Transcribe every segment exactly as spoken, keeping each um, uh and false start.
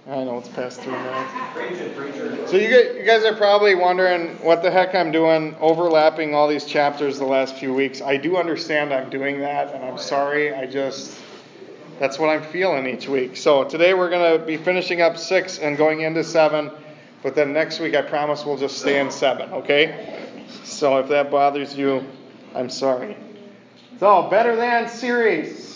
I know it's past three minutes. So you guys, you guys are probably wondering what the heck I'm doing, overlapping all these chapters the last few weeks. I do understand I'm doing that, and I'm sorry. I just, that's what I'm feeling each week. So today we're going to be finishing up six and going into seven, but then next week I promise we'll just stay in seven, okay? So if that bothers you, I'm sorry. So, Better Than series.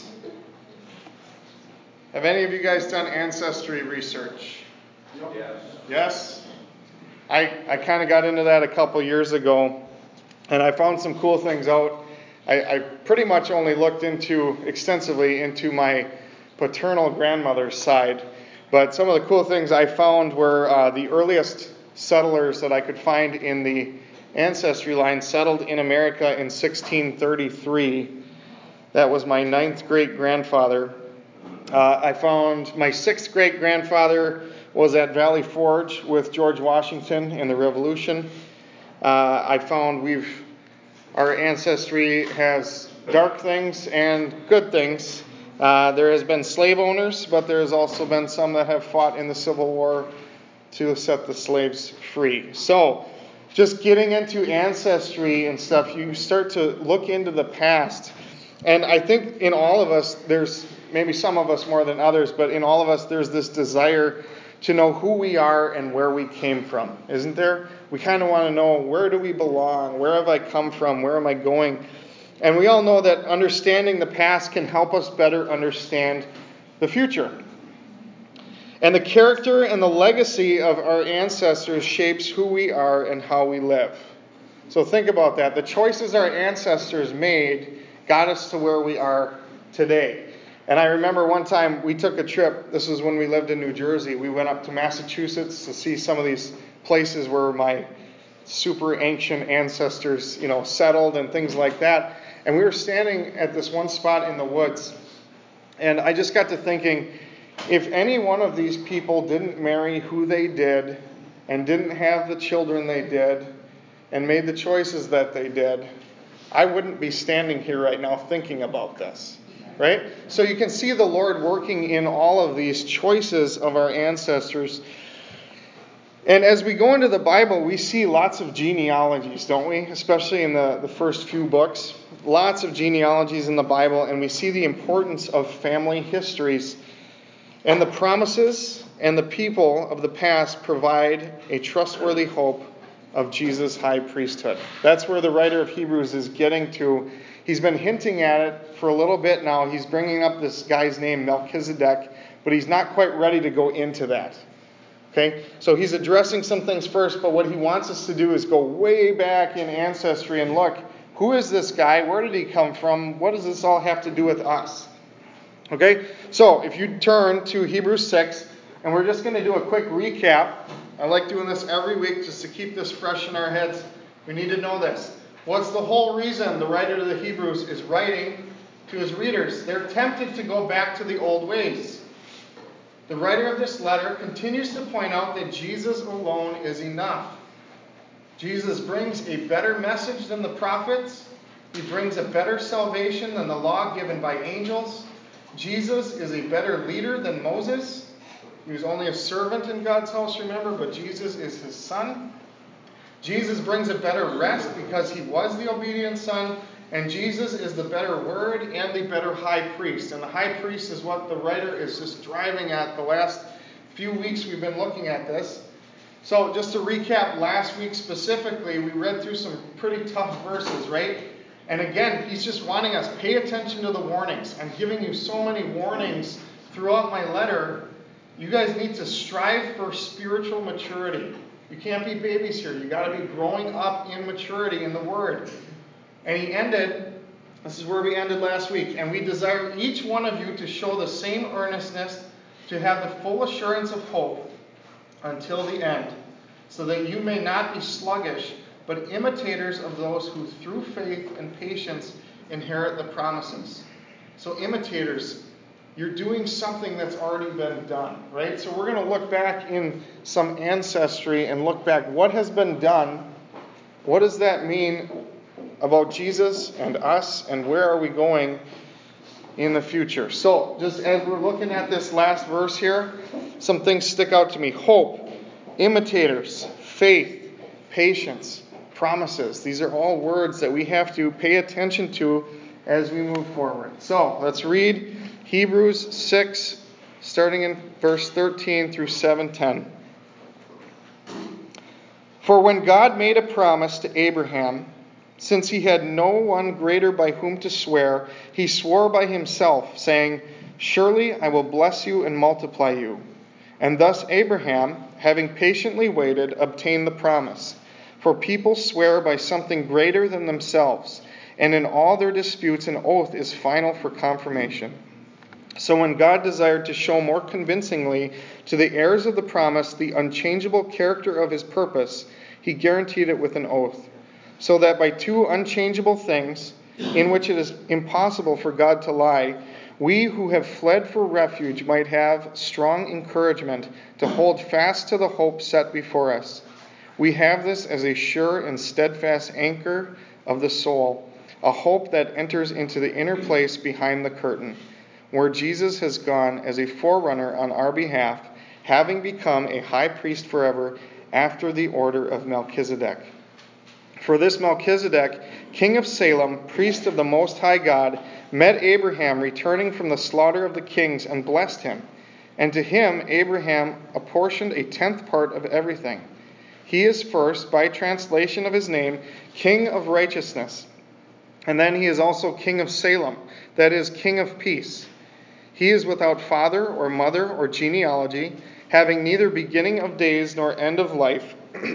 Have any of you guys done ancestry research? Yes. Yes? I, I kind of got into that a couple years ago, and I found some cool things out. I, I pretty much only looked into, extensively, into my paternal grandmother's side, but some of the cool things I found were uh, the earliest settlers that I could find in the ancestry line settled in America in sixteen thirty-three. That was my ninth great-grandfather. Uh, I found my sixth great-grandfather was at Valley Forge with George Washington in the Revolution. Uh, I found we've our ancestry has dark things and good things. Uh, there has been slave owners, but there has also been some that have fought in the Civil War to set the slaves free. So, just getting into ancestry and stuff, you start to look into the past. And I think in all of us, there's maybe some of us more than others, but in all of us, there's this desire to know who we are and where we came from, isn't there? We kind of want to know, where do we belong? Where have I come from? Where am I going? And we all know that understanding the past can help us better understand the future. And the character and the legacy of our ancestors shapes who we are and how we live. So think about that. The choices our ancestors made got us to where we are today. And I remember one time we took a trip. This was when we lived in New Jersey. We went up to Massachusetts to see some of these places where my super ancient ancestors, you know, settled and things like that. And we were standing at this one spot in the woods. And I just got to thinking, if any one of these people didn't marry who they did and didn't have the children they did and made the choices that they did, I wouldn't be standing here right now thinking about this. Right? So you can see the Lord working in all of these choices of our ancestors. And as we go into the Bible, we see lots of genealogies, don't we? Especially in the, the first few books. Lots of genealogies in the Bible, and we see the importance of family histories. And the promises and the people of the past provide a trustworthy hope of Jesus' high priesthood. That's where the writer of Hebrews is getting to. He's been hinting at it for a little bit now. He's bringing up this guy's name, Melchizedek, but he's not quite ready to go into that. Okay? So he's addressing some things first, but what he wants us to do is go way back in ancestry and look, who is this guy? Where did he come from? What does this all have to do with us? Okay? So if you turn to Hebrews six, and we're just going to do a quick recap. I like doing this every week just to keep this fresh in our heads. We need to know this. What's the whole reason the writer of the Hebrews is writing to his readers? They're tempted to go back to the old ways. The writer of this letter continues to point out that Jesus alone is enough. Jesus brings a better message than the prophets. He brings a better salvation than the law given by angels. Jesus is a better leader than Moses. He was only a servant in God's house, remember, but Jesus is his son. Jesus brings a better rest because he was the obedient son, and Jesus is the better word and the better high priest. And the high priest is what the writer is just driving at. The last few weeks we've been looking at this. So just to recap last week specifically, we read through some pretty tough verses, right? And again, he's just wanting us, pay attention to the warnings. I'm giving you so many warnings throughout my letter. You guys need to strive for spiritual maturity. You can't be babies here. You got to be growing up in maturity in the Word. And he ended, this is where we ended last week, and we desire each one of you to show the same earnestness, to have the full assurance of hope until the end, so that you may not be sluggish, but imitators of those who through faith and patience inherit the promises. So imitators, you're doing something that's already been done, right? So we're going to look back in some ancestry and look back what has been done. What does that mean about Jesus and us, and where are we going in the future. So, just as we're looking at this last verse here, some things stick out to me. Hope, imitators, faith, patience, promises. These are all words that we have to pay attention to as we move forward. So, let's read Hebrews six, starting in verse thirteen through seven ten. For when God made a promise to Abraham, since he had no one greater by whom to swear, he swore by himself, saying, Surely I will bless you and multiply you. And thus Abraham, having patiently waited, obtained the promise. For people swear by something greater than themselves, and in all their disputes an oath is final for confirmation. So when God desired to show more convincingly to the heirs of the promise the unchangeable character of his purpose, he guaranteed it with an oath, so that by two unchangeable things, in which it is impossible for God to lie, we who have fled for refuge might have strong encouragement to hold fast to the hope set before us. We have this as a sure and steadfast anchor of the soul, a hope that enters into the inner place behind the curtain, where Jesus has gone as a forerunner on our behalf, having become a high priest forever after the order of Melchizedek. For this Melchizedek, king of Salem, priest of the Most High God, met Abraham returning from the slaughter of the kings and blessed him. And to him Abraham apportioned a tenth part of everything. He is first, by translation of his name, King of Righteousness. And then he is also King of Salem, that is, King of Peace. He is without father or mother or genealogy, having neither beginning of days nor end of life,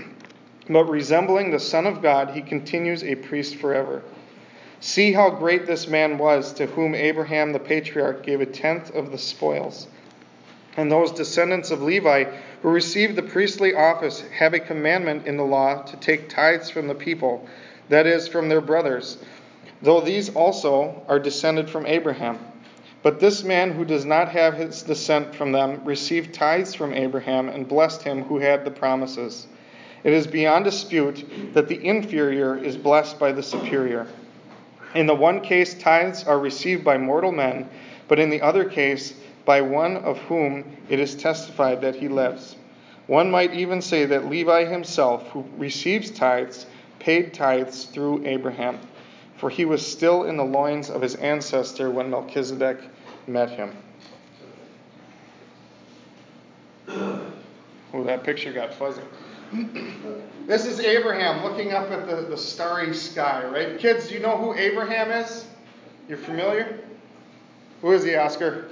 but resembling the Son of God, he continues a priest forever. See how great this man was, to whom Abraham the patriarch gave a tenth of the spoils. And those descendants of Levi who received the priestly office have a commandment in the law to take tithes from the people, that is, from their brothers, though these also are descended from Abraham. But this man who does not have his descent from them received tithes from Abraham and blessed him who had the promises. It is beyond dispute that the inferior is blessed by the superior. In the one case, tithes are received by mortal men, but in the other case, by one of whom it is testified that he lives. One might even say that Levi himself, who receives tithes, paid tithes through Abraham, for he was still in the loins of his ancestor when Melchizedek met him. Oh, that picture got fuzzy. This is Abraham looking up at the, the starry sky, right? Kids, do you know who Abraham is? You're familiar? Who is he, Oscar?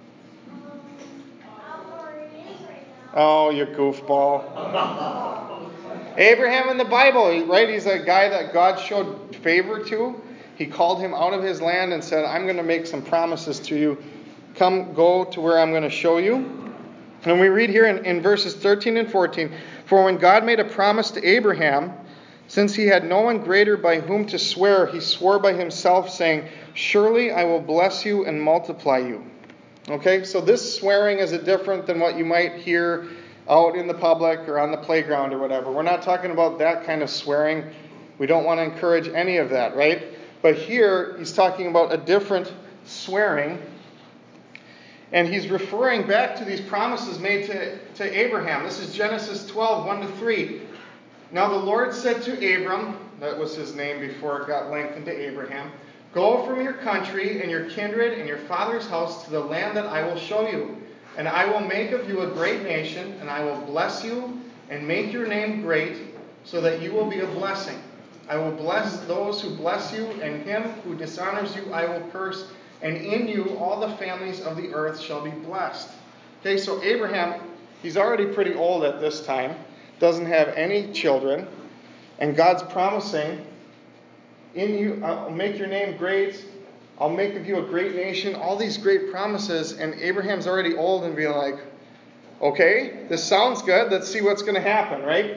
Oh, you goofball. Abraham in the Bible, right? He's a guy that God showed favor to. He called him out of his land and said, I'm going to make some promises to you. Come, go to where I'm going to show you. And we read here in, in verses thirteen and fourteen, For when God made a promise to Abraham, since he had no one greater by whom to swear, he swore by himself, saying, Surely I will bless you and multiply you. Okay, so this swearing is different than what you might hear out in the public or on the playground or whatever. We're not talking about that kind of swearing. We don't want to encourage any of that, right? But here, he's talking about a different swearing. And he's referring back to these promises made to, to Abraham. This is Genesis twelve, one to three. Now the Lord said to Abram, that was his name before it got lengthened to Abraham, Go from your country and your kindred and your father's house to the land that I will show you. And I will make of you a great nation, and I will bless you and make your name great, so that you will be a blessing. I will bless those who bless you, and him who dishonors you I will curse. And in you all the families of the earth shall be blessed. Okay, so Abraham, he's already pretty old at this time, doesn't have any children, and God's promising, in you, I'll make your name great, I'll make of you a great nation, all these great promises, and Abraham's already old and being like, okay, this sounds good, let's see what's going to happen, right?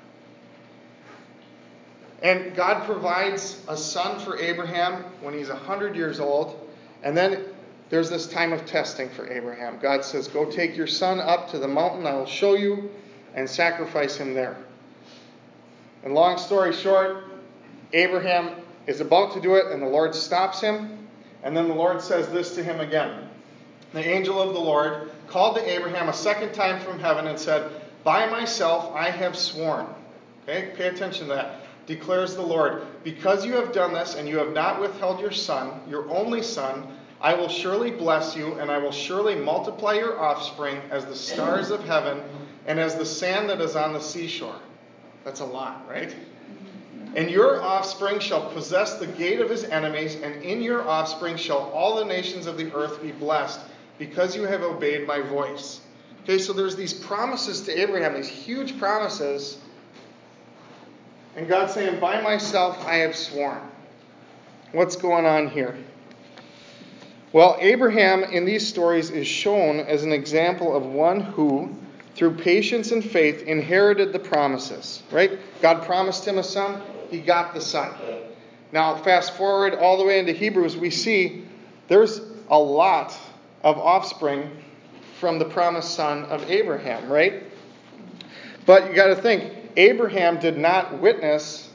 And God provides a son for Abraham when he's one hundred years old. And then there's this time of testing for Abraham. God says, go take your son up to the mountain I will show you and sacrifice him there. And long story short, Abraham is about to do it and the Lord stops him And then the Lord says this to him again. The angel of the Lord called to Abraham a second time from heaven and said, "By myself I have sworn." Okay, pay attention to that. Declares the Lord, "Because you have done this and you have not withheld your son, your only son, I will surely bless you, and I will surely multiply your offspring as the stars of heaven and as the sand that is on the seashore." That's a lot, right? "And your offspring shall possess the gate of his enemies, and in your offspring shall all the nations of the earth be blessed, because you have obeyed my voice." Okay, so there's these promises to Abraham, these huge promises. And God's saying, "By myself I have sworn." What's going on here? Well, Abraham in these stories is shown as an example of one who, through patience and faith, inherited the promises. Right? God promised him a son. He got the son. Now, fast forward all the way into Hebrews, we see there's a lot of offspring from the promised son of Abraham, right? But you got to think, Abraham did not witness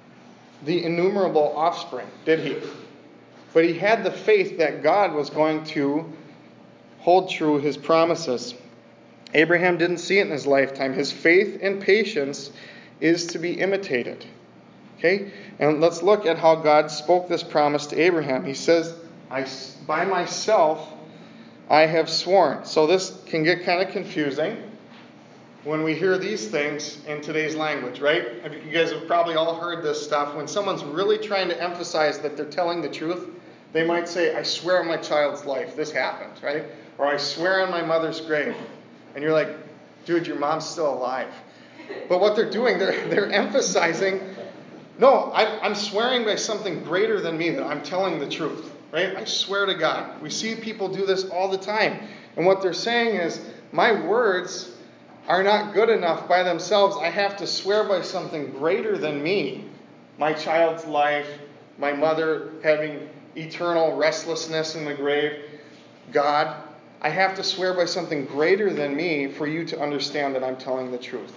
the innumerable offspring, did he? But he had the faith that God was going to hold true his promises. Abraham didn't see it in his lifetime. His faith and patience is to be imitated. Okay? And let's look at how God spoke this promise to Abraham. He says, I, "By myself I have sworn." So this can get kind of confusing when we hear these things in today's language, right? You guys have probably all heard this stuff. When someone's really trying to emphasize that they're telling the truth, they might say, "I swear on my child's life, this happened," right? Or "I swear on my mother's grave." And you're like, "Dude, your mom's still alive." But what they're doing, they're, they're emphasizing, "No, I, I'm swearing by something greater than me that I'm telling the truth," right? "I swear to God." We see people do this all the time. And what they're saying is, my words are not good enough by themselves. I have to swear by something greater than me. My child's life, my mother having eternal restlessness in the grave. God, I have to swear by something greater than me for you to understand that I'm telling the truth.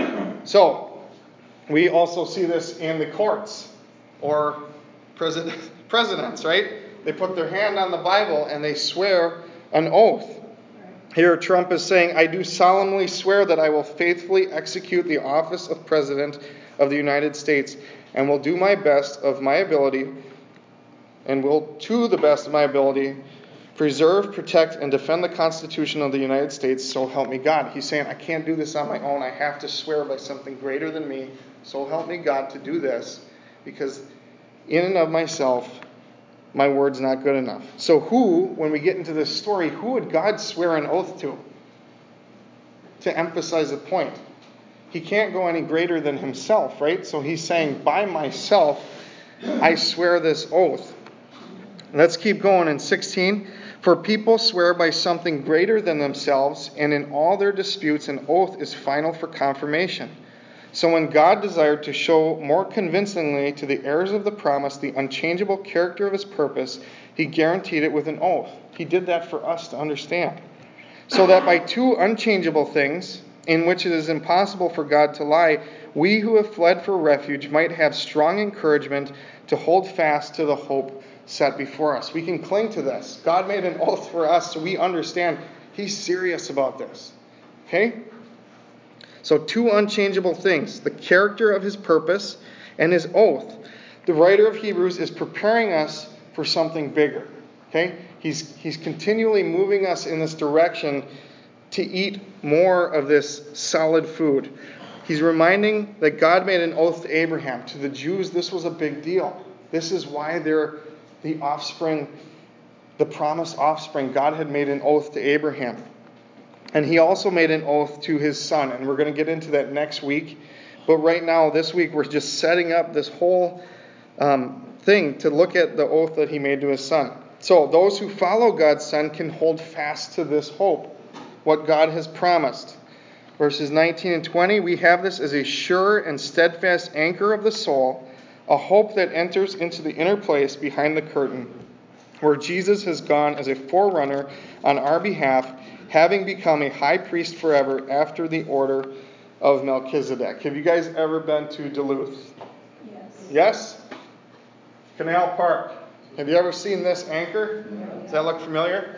So, we also see this in the courts or president, presidents, right? They put their hand on the Bible and they swear an oath. Here Trump is saying, "I do solemnly swear that I will faithfully execute the office of President of the United States and will do my best of my ability and will, to the best of my ability, preserve, protect, and defend the Constitution of the United States, so help me God." He's saying, I can't do this on my own. I have to swear by something greater than me, so help me God to do this, because in and of myself, my word's not good enough. So who, when we get into this story, who would God swear an oath to? To emphasize the point. He can't go any greater than himself, right? So he's saying, "By myself, I swear this oath." Let's keep going in sixteen. "For people swear by something greater than themselves, and in all their disputes an oath is final for confirmation. So when God desired to show more convincingly to the heirs of the promise the unchangeable character of his purpose, he guaranteed it with an oath." He did that for us to understand. "So that by two unchangeable things, in which it is impossible for God to lie, we who have fled for refuge might have strong encouragement to hold fast to the hope set before us." We can cling to this. God made an oath for us, so we understand he's serious about this. Okay? So two unchangeable things, the character of his purpose and his oath. The writer of Hebrews is preparing us for something bigger. Okay? He's, he's continually moving us in this direction to eat more of this solid food. He's reminding that God made an oath to Abraham. To the Jews, this was a big deal. This is why they're the offspring, the promised offspring. God had made an oath to Abraham. And he also made an oath to his son. And we're going to get into that next week. But right now, this week, we're just setting up this whole um, thing to look at the oath that he made to his son. So those who follow God's son can hold fast to this hope, what God has promised. Verses nineteen and twenty, "We have this as a sure and steadfast anchor of the soul, a hope that enters into the inner place behind the curtain, where Jesus has gone as a forerunner on our behalf, having become a high priest forever after the order of Melchizedek." Have you guys ever been to Duluth? Yes. Yes? Canal Park. Have you ever seen this anchor? Does that look familiar?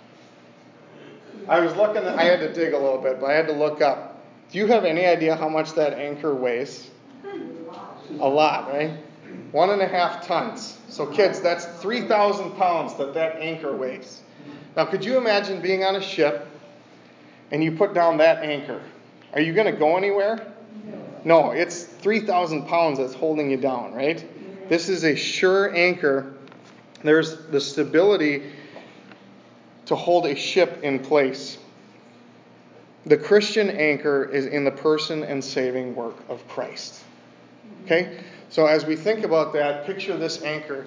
I was looking, I had to dig a little bit, but I had to look up. Do you have any idea how much that anchor weighs? A lot, right? One and a half tons. So kids, that's three thousand pounds that that anchor weighs. Now, could you imagine being on a ship and you put down that anchor? Are you going to go anywhere? No, it's three thousand pounds that's holding you down, right? This is a sure anchor. There's the stability to hold a ship in place. The Christian anchor is in the person and saving work of Christ. Okay? So as we think about that, picture this anchor.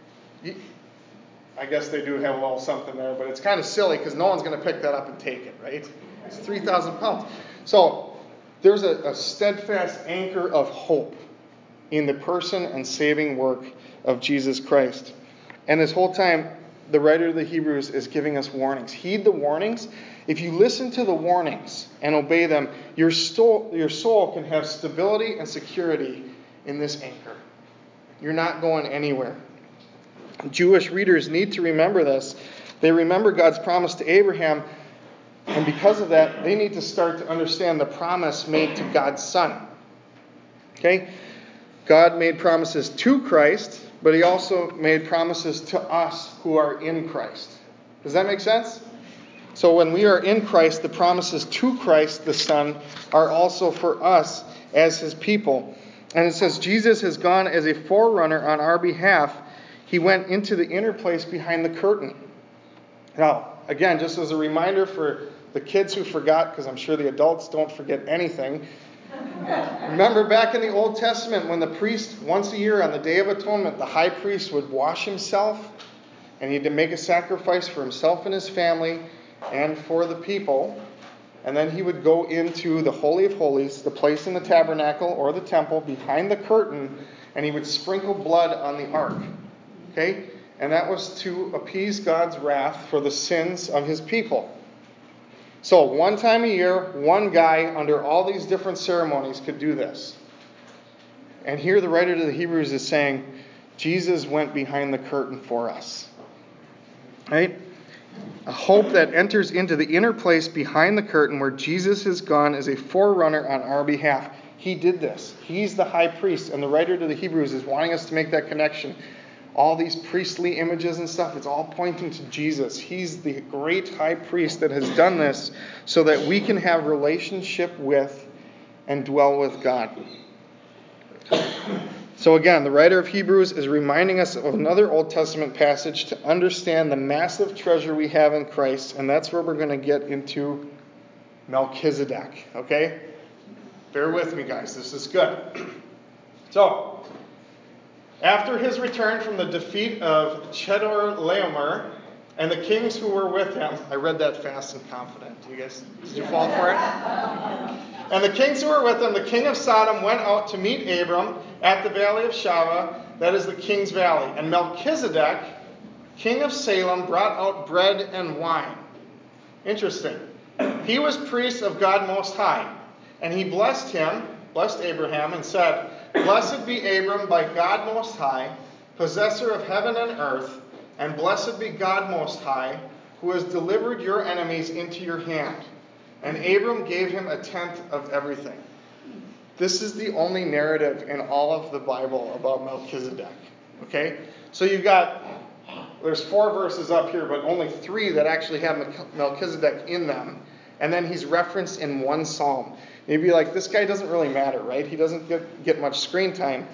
I guess they do have a little something there, but it's kind of silly because no one's going to pick that up and take it, right? It's three thousand pounds. So there's a, a steadfast anchor of hope in the person and saving work of Jesus Christ. And this whole time, the writer of the Hebrews is giving us warnings. Heed the warnings. If you listen to the warnings and obey them, your soul, your soul can have stability and security in this anchor. You're not going anywhere. Jewish readers need to remember this. They remember God's promise to Abraham, and because of that, they need to start to understand the promise made to God's Son. Okay? God made promises to Christ, but he also made promises to us who are in Christ. Does that make sense? So when we are in Christ, the promises to Christ, the Son, are also for us as his people. And it says, Jesus has gone as a forerunner on our behalf. He went into the inner place behind the curtain. Now, again, just as a reminder for the kids who forgot, because I'm sure the adults don't forget anything. Remember back in the Old Testament when the priest, once a year on the Day of Atonement, the high priest would wash himself, and he had to make a sacrifice for himself and his family and for the people. And then he would go into the Holy of Holies, the place in the tabernacle or the temple behind the curtain, and he would sprinkle blood on the ark. Okay? And that was to appease God's wrath for the sins of his people. So one time a year, one guy under all these different ceremonies could do this. And here the writer to the Hebrews is saying, Jesus went behind the curtain for us. Right? A hope that enters into the inner place behind the curtain where Jesus has gone as a forerunner on our behalf. He did this. He's the high priest. And the writer to the Hebrews is wanting us to make that connection. All these priestly images and stuff, it's all pointing to Jesus. He's the great high priest that has done this so that we can have relationship with and dwell with God. So again, the writer of Hebrews is reminding us of another Old Testament passage to understand the massive treasure we have in Christ, and that's where we're going to get into Melchizedek. Okay? Bear with me, guys. This is good. So, after his return from the defeat of Chedorlaomer and the kings who were with him, I read that fast and confident. You guys, did you fall for it? And the kings who were with him, the king of Sodom went out to meet Abram at the valley of Shaveh, that is the king's valley. And Melchizedek, king of Salem, brought out bread and wine. Interesting. He was priest of God Most High. And he blessed him, blessed Abraham, and said, Blessed be Abram by God Most High, possessor of heaven and earth, and blessed be God Most High, who has delivered your enemies into your hand. And Abram gave him a tenth of everything. This is the only narrative in all of the Bible about Melchizedek. Okay? So you've got, there's four verses up here, but only three that actually have Melchizedek in them. And then he's referenced in one psalm. You'd be like, this guy doesn't really matter, right? He doesn't get, get much screen time.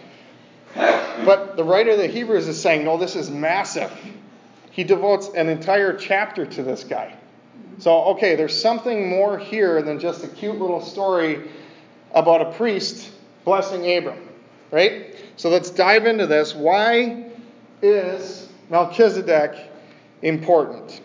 But the writer of the Hebrews is saying, no, this is massive. He devotes an entire chapter to this guy. So, okay, there's something more here than just a cute little story about a priest blessing Abram, right? So let's dive into this. Why is Melchizedek important?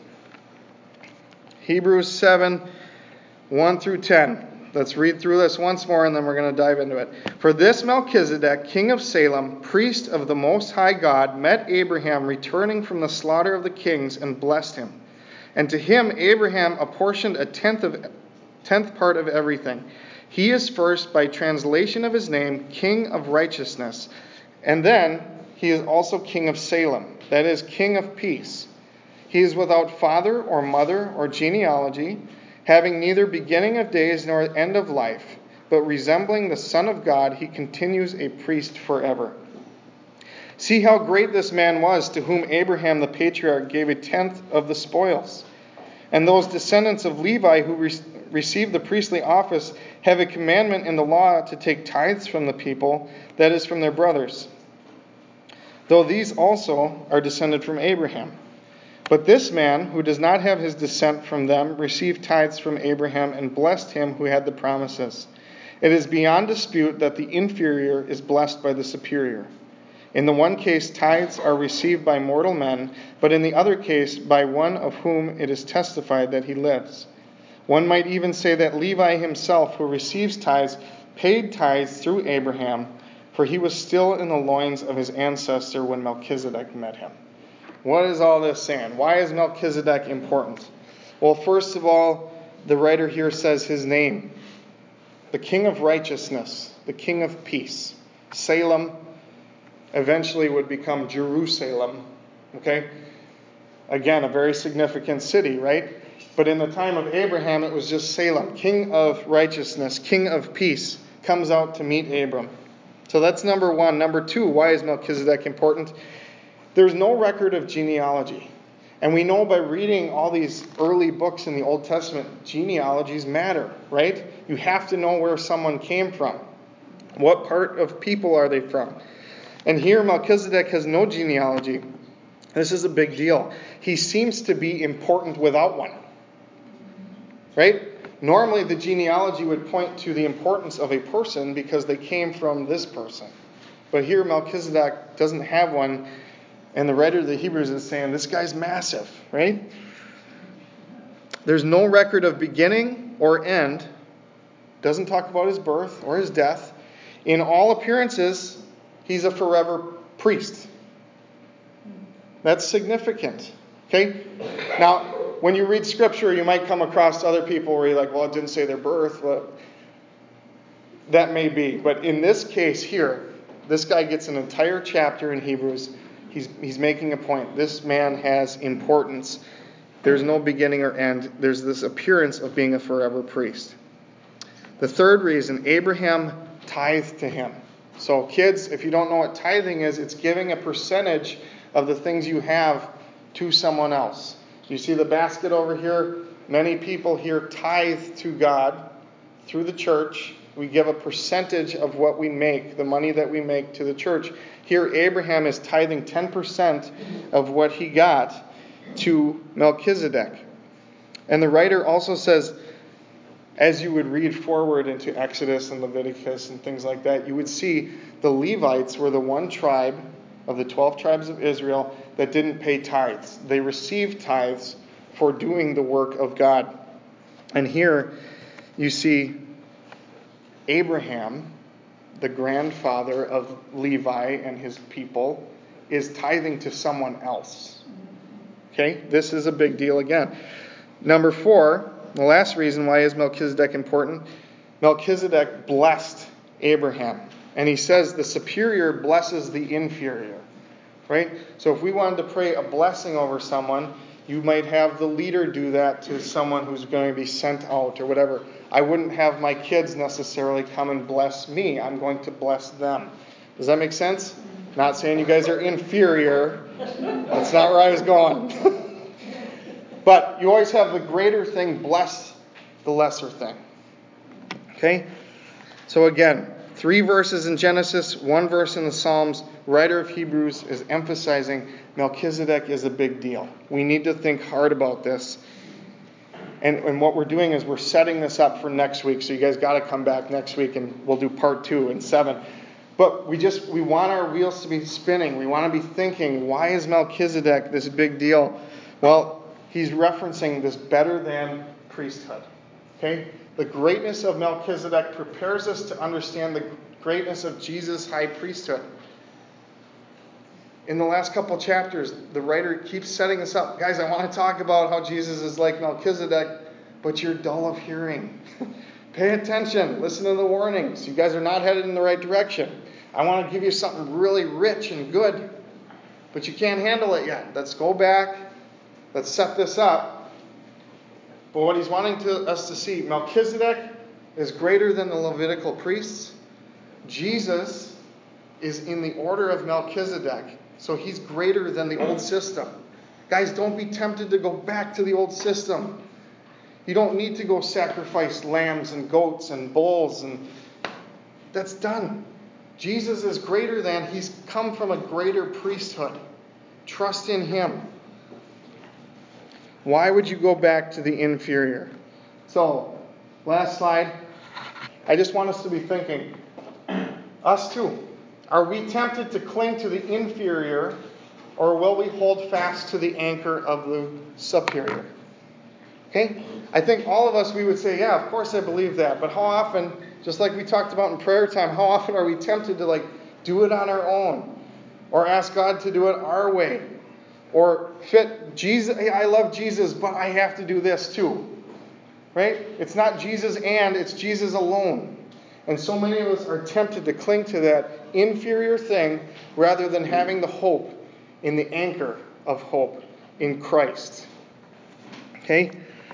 Hebrews seven, one through ten. Let's read through this once more and then we're going to dive into it. For this Melchizedek, king of Salem, priest of the Most High God, met Abraham returning from the slaughter of the kings and blessed him. And to him Abraham apportioned a tenth of tenth part of everything. He is first, by translation of his name, King of Righteousness. And then, he is also king of Salem, that is, king of peace. He is without father or mother or genealogy, having neither beginning of days nor end of life, but resembling the Son of God, he continues a priest forever. See how great this man was, to whom Abraham the patriarch gave a tenth of the spoils. And those descendants of Levi who re- received the priestly office have a commandment in the law to take tithes from the people, that is, from their brothers, though these also are descended from Abraham. But this man, who does not have his descent from them, received tithes from Abraham and blessed him who had the promises. It is beyond dispute that the inferior is blessed by the superior. In the one case, tithes are received by mortal men, but in the other case, by one of whom it is testified that he lives. One might even say that Levi himself, who receives tithes, paid tithes through Abraham, for he was still in the loins of his ancestor when Melchizedek met him. What is all this saying? Why is Melchizedek important? Well, first of all, the writer here says his name. The King of Righteousness, the King of Peace. Salem eventually would become Jerusalem. Okay? Again, a very significant city, right? But in the time of Abraham, it was just Salem. King of Righteousness, King of Peace, comes out to meet Abram. So that's number one. Number two, why is Melchizedek important? There's no record of genealogy. And we know by reading all these early books in the Old Testament, genealogies matter, right? You have to know where someone came from. What part of people are they from? And here Melchizedek has no genealogy. This is a big deal. He seems to be important without one. Right? Normally the genealogy would point to the importance of a person because they came from this person. But here Melchizedek doesn't have one. And the writer of the Hebrews is saying, this guy's massive, right? There's no record of beginning or end. Doesn't talk about his birth or his death. In all appearances, he's a forever priest. That's significant. Okay? Now, when you read Scripture, you might come across other people where you're like, well, it didn't say their birth. Well, that may be. But in this case here, this guy gets an entire chapter in Hebrews. He's, he's making a point. This man has importance. There's no beginning or end. There's this appearance of being a forever priest. The third reason, Abraham tithed to him. So kids, if you don't know what tithing is, it's giving a percentage of the things you have to someone else. You see the basket over here? Many people here tithe to God through the church. We give a percentage of what we make, the money that we make, to the church. Here, Abraham is tithing ten percent of what he got to Melchizedek. And the writer also says, as you would read forward into Exodus and Leviticus and things like that, you would see the Levites were the one tribe of the twelve tribes of Israel that didn't pay tithes. They received tithes for doing the work of God. And here you see Abraham, the grandfather of Levi and his people, is tithing to someone else. Okay, this is a big deal again. Number four, the last reason why is Melchizedek important. Melchizedek blessed Abraham. And he says the superior blesses the inferior. Right? So if we wanted to pray a blessing over someone, you might have the leader do that to someone who's going to be sent out or whatever. I wouldn't have my kids necessarily come and bless me. I'm going to bless them. Does that make sense? Not saying you guys are inferior. That's not where I was going. But you always have the greater thing bless the lesser thing. Okay? So again, three verses in Genesis, one verse in the Psalms. Writer of Hebrews is emphasizing Melchizedek is a big deal. We need to think hard about this. And, and what we're doing is we're setting this up for next week. So you guys got to come back next week and we'll do part two and seven. But we just, we want our wheels to be spinning. We want to be thinking, why is Melchizedek this big deal? Well, he's referencing this better than priesthood. Okay? The greatness of Melchizedek prepares us to understand the greatness of Jesus' high priesthood. In the last couple chapters, the writer keeps setting this up. Guys, I want to talk about how Jesus is like Melchizedek, but you're dull of hearing. Pay attention. Listen to the warnings. You guys are not headed in the right direction. I want to give you something really rich and good, but you can't handle it yet. Let's go back. Let's set this up. But what he's wanting to, us to see, Melchizedek is greater than the Levitical priests. Jesus is in the order of Melchizedek, so he's greater than the old system. Guys, don't be tempted to go back to the old system. You don't need to go sacrifice lambs and goats and bulls, and that's done. Jesus is greater than. He's come from a greater priesthood. Trust in him. Why would you go back to the inferior? So, last slide. I just want us to be thinking, us too. Are we tempted to cling to the inferior, or will we hold fast to the anchor of the superior? Okay? I think all of us, we would say, yeah, of course I believe that. But how often, just like we talked about in prayer time, how often are we tempted to like do it on our own? Or ask God to do it our way? Or fit Jesus, hey, I love Jesus, but I have to do this too. Right? It's not Jesus and, it's Jesus alone. And so many of us are tempted to cling to that inferior thing rather than having the hope in the anchor of hope in Christ. Okay?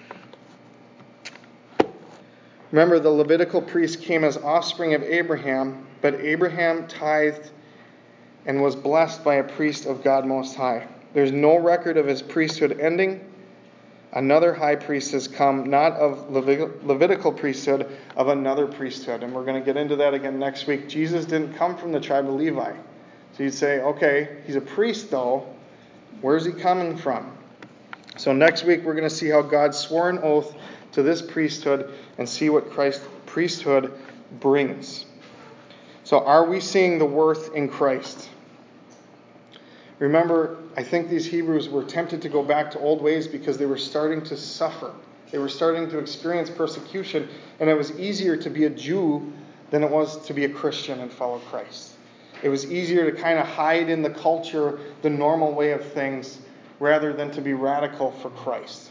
Remember, the Levitical priest came as offspring of Abraham, but Abraham tithed and was blessed by a priest of God Most High. There's no record of his priesthood ending. Another high priest has come, not of Levit- Levitical priesthood, of another priesthood. And we're going to get into that again next week. Jesus didn't come from the tribe of Levi. So you'd say, okay, he's a priest though. Where's he coming from? So next week we're going to see how God swore an oath to this priesthood and see what Christ's priesthood brings. So are we seeing the worth in Christ? Remember, I think these Hebrews were tempted to go back to old ways because they were starting to suffer. They were starting to experience persecution, and it was easier to be a Jew than it was to be a Christian and follow Christ. It was easier to kind of hide in the culture, the normal way of things, rather than to be radical for Christ.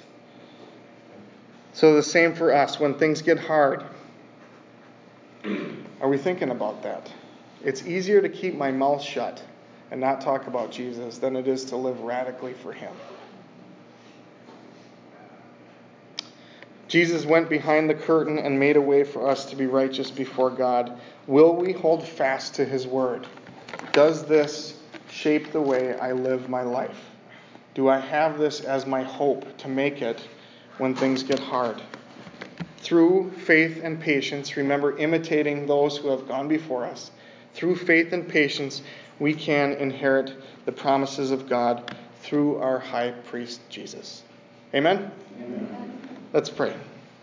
So the same for us. When things get hard, are we thinking about that? It's easier to keep my mouth shut and not talk about Jesus than it is to live radically for him. Jesus went behind the curtain and made a way for us to be righteous before God. Will we hold fast to his word? Does this shape the way I live my life? Do I have this as my hope to make it when things get hard? Through faith and patience, remember imitating those who have gone before us. Through faith and patience, we can inherit the promises of God through our high priest, Jesus. Amen? Amen. Let's pray.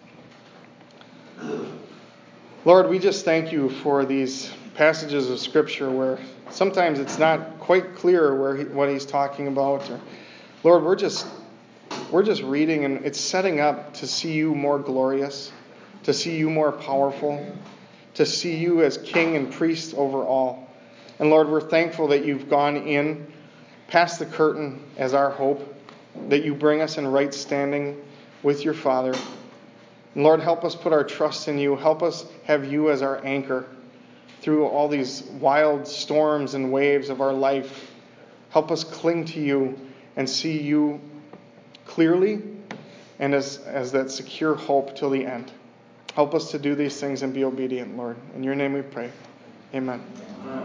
Lord, we just thank you for these passages of Scripture where sometimes it's not quite clear where he, what he's talking about. Or, Lord, we're just we're just reading, and it's setting up to see you more glorious, to see you more powerful, to see you as King and priest over all. And Lord, we're thankful that you've gone in past the curtain as our hope, that you bring us in right standing with your Father. And Lord, help us put our trust in you. Help us have you as our anchor through all these wild storms and waves of our life. Help us cling to you and see you clearly and as, as that secure hope till the end. Help us to do these things and be obedient, Lord. In your name we pray. Amen.